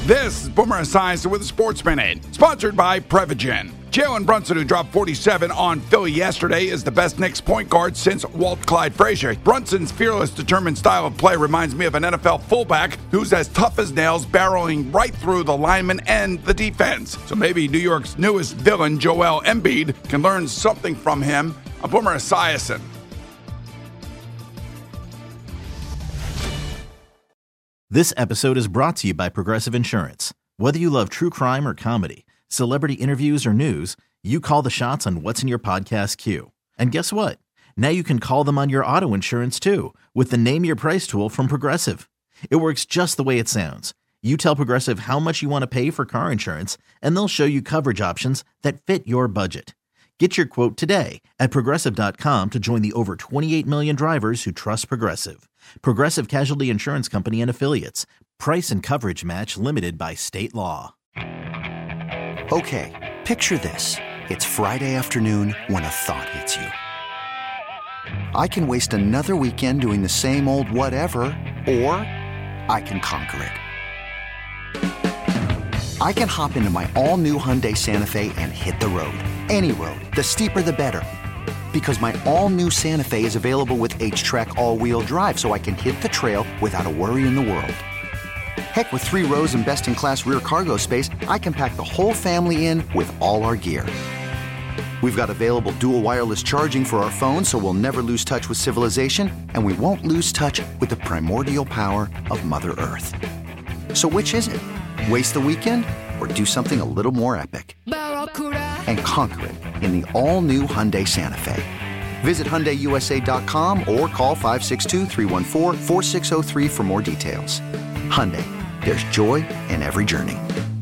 This is Boomer Esiason with a Sports Minute, sponsored by Prevagen. Jalen Brunson, who dropped 47 on Philly yesterday, is the best Knicks point guard since Walt Clyde Frazier. Brunson's fearless, determined style of play reminds me of an NFL fullback who's as tough as nails, barreling right through the linemen and the defense. So maybe New York's newest villain, Joel Embiid, can learn something from him. I'm Boomer Esiason. This episode is brought to you by Progressive Insurance. Whether you love true crime or comedy, celebrity interviews or news, you call the shots on what's in your podcast queue. And guess what? Now you can call them on your auto insurance too with the Name Your Price tool from Progressive. It works just the way it sounds. You tell Progressive how much you want to pay for car insurance, and they'll show you coverage options that fit your budget. Get your quote today at Progressive.com to join the over 28 million drivers who trust Progressive. Progressive Casualty Insurance Company and Affiliates. Price and coverage match limited by state law. Okay, picture this. It's Friday afternoon when a thought hits you. I can waste another weekend doing the same old whatever, or I can conquer it. I can hop into my all-new Hyundai Santa Fe and hit the road. Any road. The steeper, the better. Because my all-new Santa Fe is available with H-Track all-wheel drive, so I can hit the trail without a worry in the world. Heck, with 3 rows and best-in-class rear cargo space, I can pack the whole family in with all our gear. We've got available dual wireless charging for our phones, so we'll never lose touch with civilization, and we won't lose touch with the primordial power of Mother Earth. So which is it? Waste the weekend or do something a little more epic? And conquer it in the all-new Hyundai Santa Fe. Visit HyundaiUSA.com or call 562-314-4603 for more details. Hyundai, there's joy in every journey.